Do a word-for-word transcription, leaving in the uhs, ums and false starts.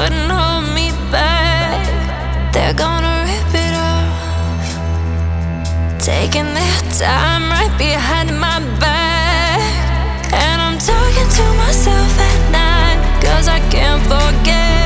couldn't hold me back. They're gonna rip it off, taking their time right behind my back. And I'm talking to myself at night, 'cause I can't forget